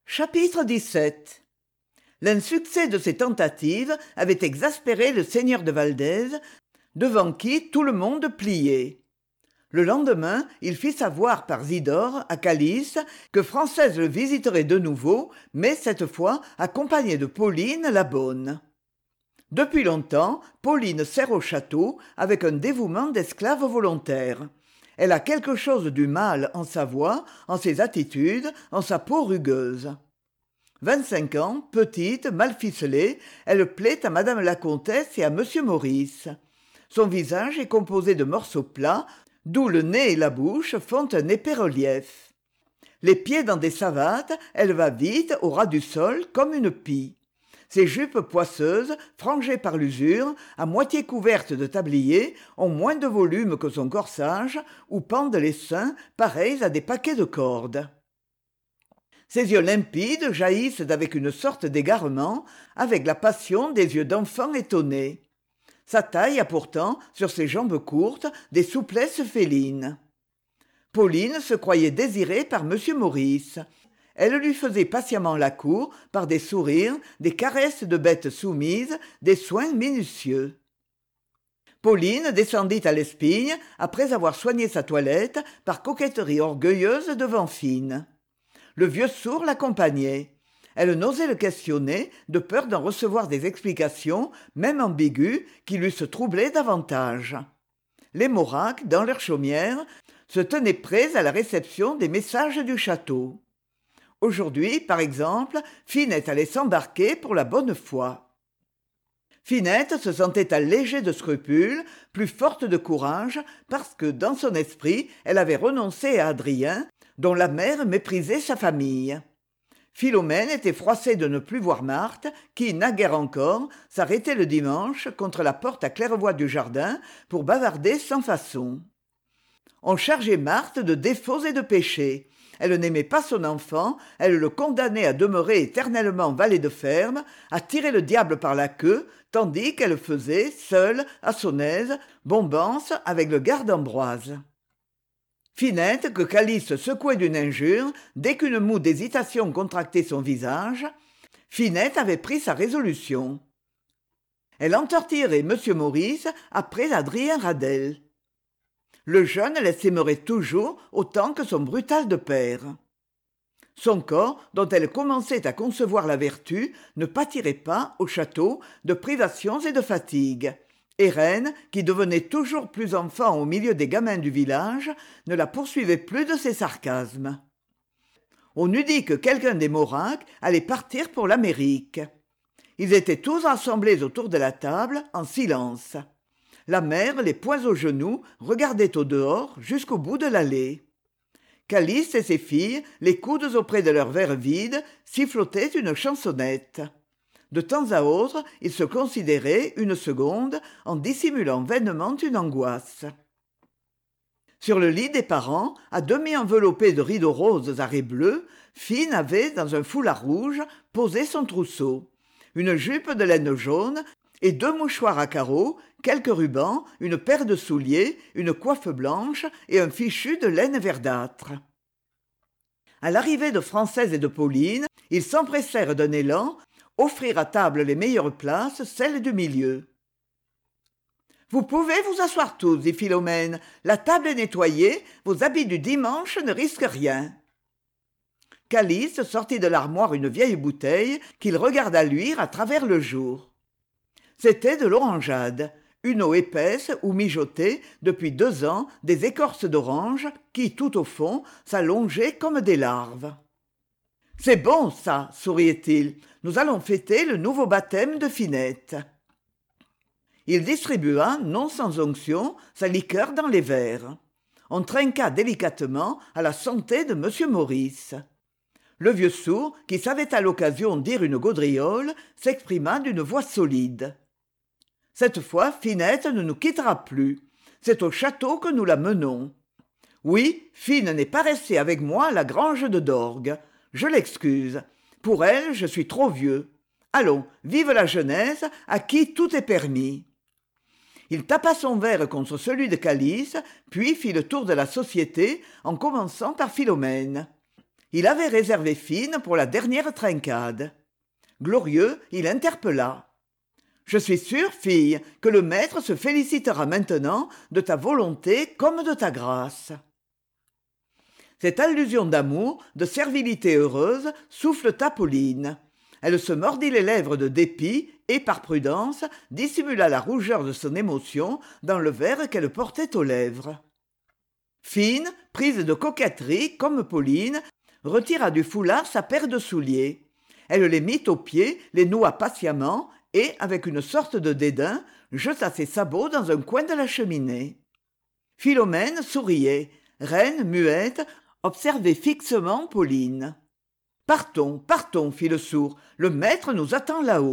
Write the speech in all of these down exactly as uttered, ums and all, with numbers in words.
Chapitre dix-sept. L'insuccès de ces tentatives avait exaspéré le seigneur de Valdez, devant qui tout le monde pliait. Le lendemain, il fit savoir par Zidore à Calice que Française le visiterait de nouveau, mais cette fois accompagnée de Pauline la bonne. Depuis longtemps, Pauline sert au château avec un dévouement d'esclave volontaire. Elle a quelque chose du mâle en sa voix, en ses attitudes, en sa peau rugueuse. Vingt-cinq ans, petite, mal ficelée, elle plaît à madame la comtesse et à monsieur Maurice. Son visage est composé de morceaux plats, d'où le nez et la bouche font un épais relief. Les pieds dans des savates, elle va vite, au ras du sol, comme une pie. Ses jupes poisseuses, frangées par l'usure, à moitié couvertes de tabliers, ont moins de volume que son corsage, où pendent les seins, pareils à des paquets de cordes. Ses yeux limpides jaillissent avec une sorte d'égarement, avec la passion des yeux d'enfant étonné. Sa taille a pourtant, sur ses jambes courtes, des souplesses félines. Pauline se croyait désirée par monsieur Maurice. Elle lui faisait patiemment la cour par des sourires, des caresses de bête soumise, des soins minutieux. Pauline descendit à l'espigne après avoir soigné sa toilette par coquetterie orgueilleuse devant Fine. Le vieux sourd l'accompagnait. Elle n'osait le questionner, de peur d'en recevoir des explications, même ambiguës, qui l'eussent troublé davantage. Les Maurac, dans leur chaumière, se tenaient prêts à la réception des messages du château. Aujourd'hui, par exemple, Finette allait s'embarquer pour la bonne foi. Finette se sentait allégée de scrupules, plus forte de courage, parce que, dans son esprit, elle avait renoncé à Adrien, dont la mère méprisait sa famille. Philomène était froissée de ne plus voir Marthe, qui, naguère encore, s'arrêtait le dimanche contre la porte à claire-voie du jardin pour bavarder sans façon. On chargeait Marthe de défauts et de péchés. Elle n'aimait pas son enfant, elle le condamnait à demeurer éternellement valet de ferme, à tirer le diable par la queue, tandis qu'elle faisait, seule, à son aise, bombance avec le garde Ambroise. Finette, que Calice secouait d'une injure, dès qu'une moue d'hésitation contractait son visage, Finette avait pris sa résolution. Elle entortillerait monsieur Maurice après Adrien Radel. Le jeune l'estaimerait toujours autant que son brutal de père. Son corps, dont elle commençait à concevoir la vertu, ne pâtirait pas, au château, de privations et de fatigues. Et Reine, qui devenait toujours plus enfant au milieu des gamins du village, ne la poursuivait plus de ses sarcasmes. On eût dit que quelqu'un des Maurac allait partir pour l'Amérique. Ils étaient tous rassemblés autour de la table, en silence. La mère, les poings aux genoux, regardait au dehors jusqu'au bout de l'allée. Calice et ses filles, les coudes auprès de leurs verres vides, sifflotaient une chansonnette. De temps à autre, ils se considéraient une seconde en dissimulant vainement une angoisse. Sur le lit des parents, à demi enveloppé de rideaux roses à raies bleues, Fine avait, dans un foulard rouge, posé son trousseau. Une jupe de laine jaune et deux mouchoirs à carreaux, quelques rubans, une paire de souliers, une coiffe blanche et un fichu de laine verdâtre. À l'arrivée de Française et de Pauline, ils s'empressèrent d'un élan, offrir à table les meilleures places, celles du milieu. « Vous pouvez vous asseoir tous, dit Philomène. La table est nettoyée, vos habits du dimanche ne risquent rien. » Calice sortit de l'armoire une vieille bouteille qu'il regarda luire à travers le jour. C'était de l'orangeade, une eau épaisse où mijotaient, depuis deux ans, des écorces d'orange qui, tout au fond, s'allongeaient comme des larves. « C'est bon, ça, souriait-il. Nous allons fêter le nouveau baptême de Finette. » Il distribua, non sans onction, sa liqueur dans les verres. On trinqua délicatement à la santé de monsieur Maurice. Le vieux sourd, qui savait à l'occasion dire une gaudriole, s'exprima d'une voix solide. « Cette fois, Finette ne nous quittera plus. C'est au château que nous la menons. Oui, Fine n'est pas restée avec moi à la grange de Dorgue. Je l'excuse. Pour elle, je suis trop vieux. Allons, vive la jeunesse, à qui tout est permis. » Il tapa son verre contre celui de Calice, puis fit le tour de la société, en commençant par Philomène. Il avait réservé Fine pour la dernière trincade. Glorieux, il interpella. « Je suis sûr, fille, que le maître se félicitera maintenant de ta volonté comme de ta grâce. » Cette allusion d'amour, de servilité heureuse, souffleta Pauline. Elle se mordit les lèvres de dépit et, par prudence, dissimula la rougeur de son émotion dans le verre qu'elle portait aux lèvres. Fine, prise de coquetterie, comme Pauline, retira du foulard sa paire de souliers. Elle les mit aux pieds, les noua patiemment et, avec une sorte de dédain, jeta ses sabots dans un coin de la cheminée. Philomène souriait. Reine, muette, observait fixement Pauline. « Partons, partons, fit le sourd, le maître nous attend là-haut. »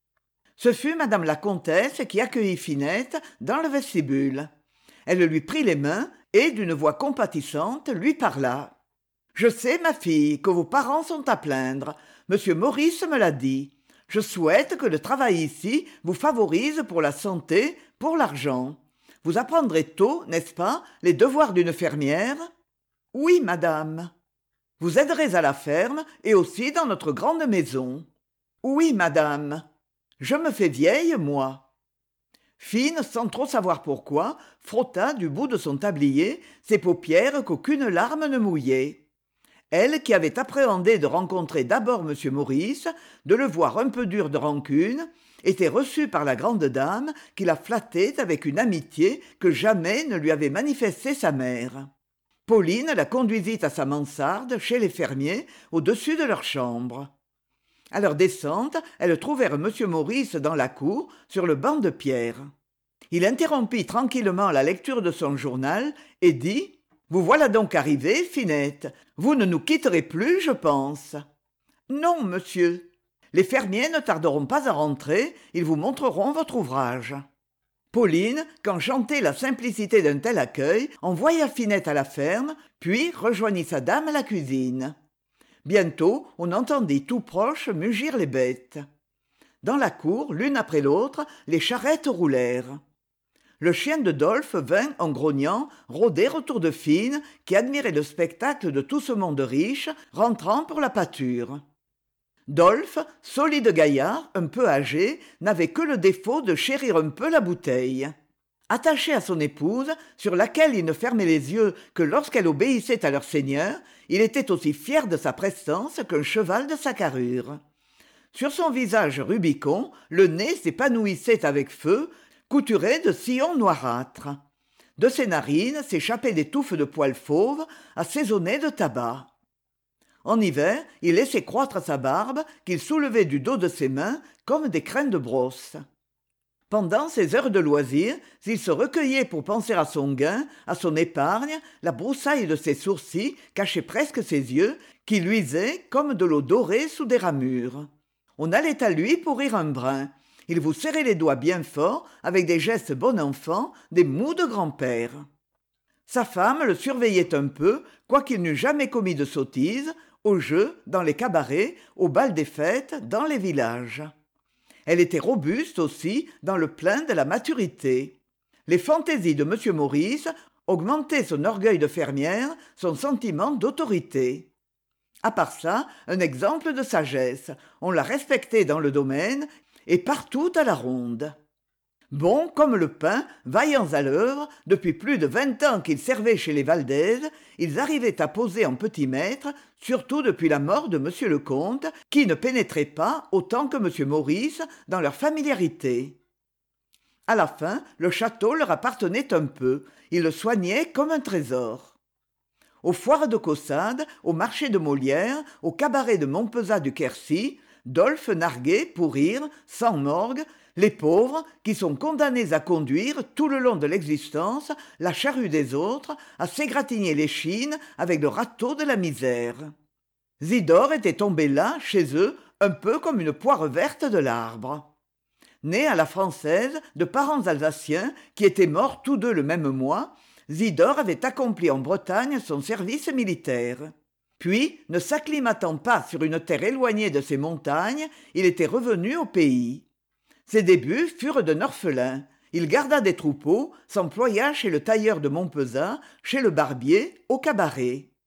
Ce fut madame la comtesse qui accueillit Finette dans le vestibule. Elle lui prit les mains et, d'une voix compatissante, lui parla. « Je sais, ma fille, que vos parents sont à plaindre. Monsieur Maurice me l'a dit. Je souhaite que le travail ici vous favorise pour la santé, pour l'argent. Vous apprendrez tôt, n'est-ce pas, les devoirs d'une fermière ? » « Oui, madame. »« Vous aiderez à la ferme et aussi dans notre grande maison. »« Oui, madame. »« Je me fais vieille, moi. » Fine, sans trop savoir pourquoi, frotta du bout de son tablier ses paupières qu'aucune larme ne mouillait. Elle, qui avait appréhendé de rencontrer d'abord M. Maurice, de le voir un peu dur de rancune, était reçue par la grande dame qui la flattait avec une amitié que jamais ne lui avait manifestée sa mère. Pauline la conduisit à sa mansarde, chez les fermiers, au-dessus de leur chambre. À leur descente, elles trouvèrent M. Maurice dans la cour, sur le banc de pierre. Il interrompit tranquillement la lecture de son journal et dit « Vous voilà donc arrivée, Finette. Vous ne nous quitterez plus, je pense. »« Non, monsieur. Les fermiers ne tarderont pas à rentrer, ils vous montreront votre ouvrage. » Pauline, qu'enchantait la simplicité d'un tel accueil, envoya Finette à la ferme, puis rejoignit sa dame à la cuisine. Bientôt, on entendit tout proche mugir les bêtes. Dans la cour, l'une après l'autre, les charrettes roulèrent. Le chien de Dolphe vint, en grognant, rôder autour de Fine, qui admirait le spectacle de tout ce monde riche, rentrant pour la pâture. Dolphe, solide gaillard, un peu âgé, n'avait que le défaut de chérir un peu la bouteille. Attaché à son épouse, sur laquelle il ne fermait les yeux que lorsqu'elle obéissait à leur seigneur, il était aussi fier de sa prestance qu'un cheval de sa carrure. Sur son visage rubicond, le nez s'épanouissait avec feu, couturé de sillons noirâtres. De ses narines s'échappaient des touffes de poils fauves, assaisonnées de tabac. En hiver, il laissait croître sa barbe, qu'il soulevait du dos de ses mains comme des crins de brosse. Pendant ses heures de loisir, s'il se recueillait pour penser à son gain, à son épargne, la broussaille de ses sourcils cachait presque ses yeux, qui luisaient comme de l'eau dorée sous des ramures. On allait à lui pour rire un brin. Il vous serrait les doigts bien fort, avec des gestes bon enfant, des mous de grand-père. Sa femme le surveillait un peu, quoiqu'il n'eût jamais commis de sottise, au jeu, dans les cabarets, au bal des fêtes, dans les villages. Elle était robuste aussi, dans le plein de la maturité. Les fantaisies de M. Maurice augmentaient son orgueil de fermière, son sentiment d'autorité. À part ça, un exemple de sagesse, on la respectait dans le domaine et partout à la ronde. Bons comme le pain, vaillants à l'œuvre, depuis plus de vingt ans qu'ils servaient chez les Valdez, ils arrivaient à poser en petits maîtres, surtout depuis la mort de M. le comte, qui ne pénétrait pas, autant que M. Maurice, dans leur familiarité. À la fin, le château leur appartenait un peu, ils le soignaient comme un trésor. Aux foires de Caussade, au marché de Molière, au cabaret de Montpezat du Quercy, Dolphe narguait, pour rire, sans morgue, les pauvres qui sont condamnés à conduire tout le long de l'existence la charrue des autres, à s'égratigner l'échine avec le râteau de la misère. Zidore était tombé là, chez eux, un peu comme une poire verte de l'arbre. Né à la française, de parents alsaciens qui étaient morts tous deux le même mois, Zidore avait accompli en Bretagne son service militaire. Puis, ne s'acclimatant pas sur une terre éloignée de ces montagnes, il était revenu au pays. Ses débuts furent d'un orphelin. Il garda des troupeaux, s'employa chez le tailleur de Montpezat, chez le barbier, au cabaret.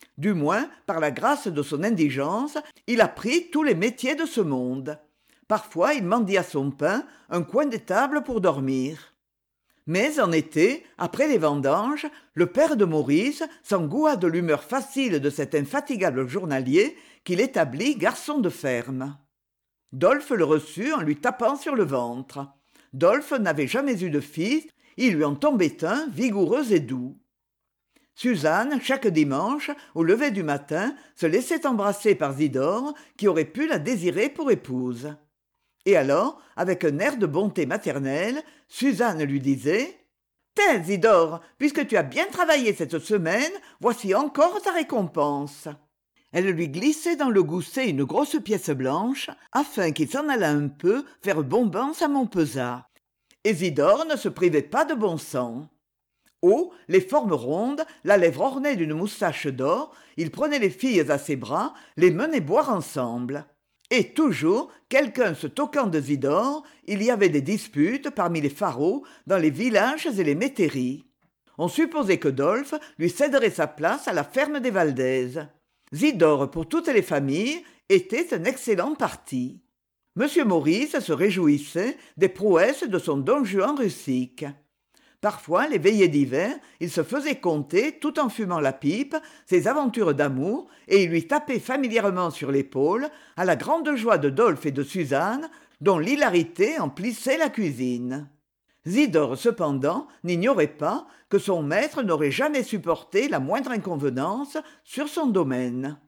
Du moins, par la grâce de son indigence, il apprit tous les métiers de ce monde. Parfois il mendie à son pain un coin des tables pour dormir. Mais en été, après les vendanges, le père de Maurice s'engoua de l'humeur facile de cet infatigable journalier qu'il établit garçon de ferme. Dolphe le reçut en lui tapant sur le ventre. Dolphe n'avait jamais eu de fils, il lui en tombait un vigoureux et doux. Suzanne, chaque dimanche, au lever du matin, se laissait embrasser par Zidore, qui aurait pu la désirer pour épouse. Et alors, avec un air de bonté maternelle, Suzanne lui disait « Tiens, Zidore, puisque tu as bien travaillé cette semaine, voici encore ta récompense. » Elle lui glissait dans le gousset une grosse pièce blanche, afin qu'il s'en allât un peu faire bombance à Montpezat. Et Zidore ne se privait pas de bon sang. Haut, les formes rondes, la lèvre ornée d'une moustache d'or, il prenait les filles à ses bras, les menait boire ensemble. Et toujours, quelqu'un se toquant de Zidore, il y avait des disputes parmi les Faraud, dans les villages et les métairies. On supposait que Dolphe lui céderait sa place à la ferme des Valdez. Zidore, pour toutes les familles, était un excellent parti. Monsieur Maurice se réjouissait des prouesses de son don Juan rustique. Parfois, les veillées d'hiver, il se faisait conter, tout en fumant la pipe, ses aventures d'amour, et il lui tapait familièrement sur l'épaule, à la grande joie de Dolphe et de Suzanne, dont l'hilarité emplissait la cuisine. Zidore, cependant, n'ignorait pas que son maître n'aurait jamais supporté la moindre inconvenance sur son domaine.